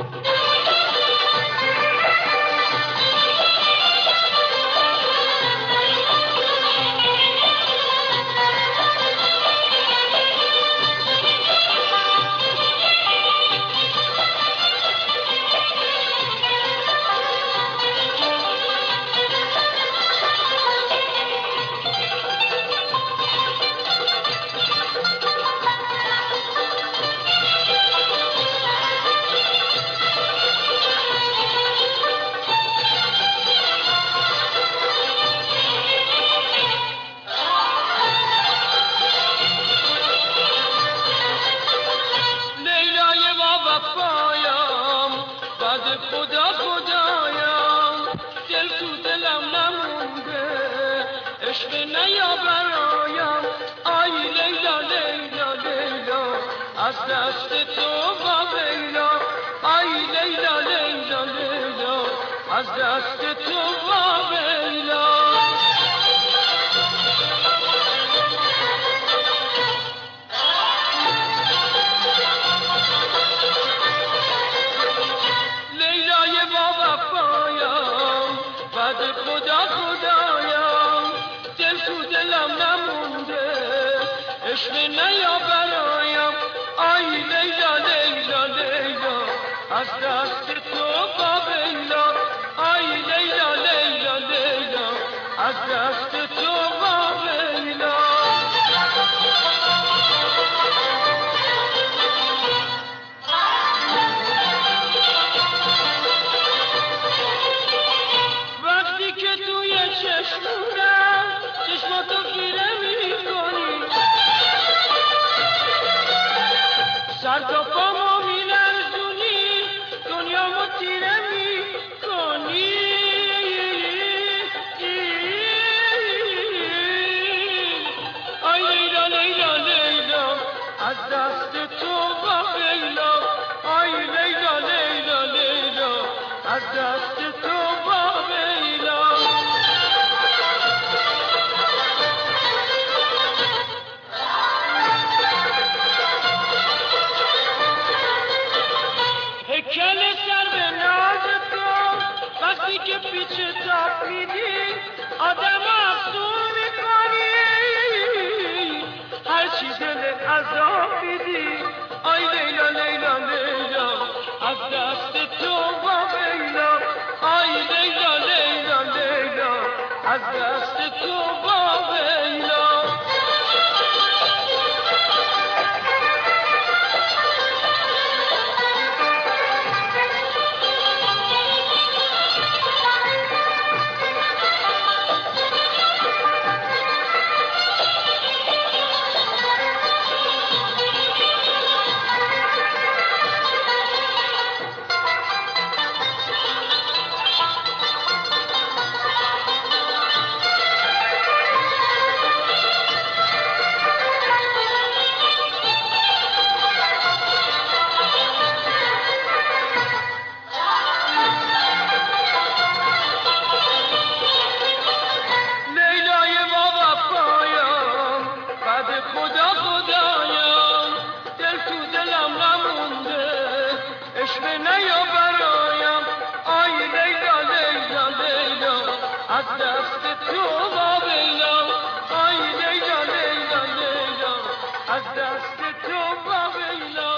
عشق نیا برایم آی لیلا لیلا لیلا از دست تو با ویلا آی لیلا لیلا لیلا از دست تو با ویلا لیلای با وفایم بعد خدا خدایم دل تو دلم نمونده عشق نیا برایم آی لیلا لیلا لیلا از دست تو با ویلا آی لیلا لیلا لیلا از دست تو با ویلا وقتی که توی چشمونم چشماتو خیره میکنی سر تا پامو میلرزونی دنیامو تیره میکنی آی لیلا لیلا لیلا از دست تو با ویلا آی لیلا لیلا لیلا از دست تو با ویلا هکل سر به ناز تو وقتی که پیچ تاب میدی آدم افسون میکنی هر چی دل عذاب میدی آی لیلا لیلا لیلا از دست تو با ویلا آی لیلا لیلا لیلا از دست تو با ویلا خدا خدایم دل تو دلم نمونده عشق نیا برایم آی لیلا لیلا لیلا از دست تو با ویلا آی لیلا لیلا لیلا از دست تو با ویلا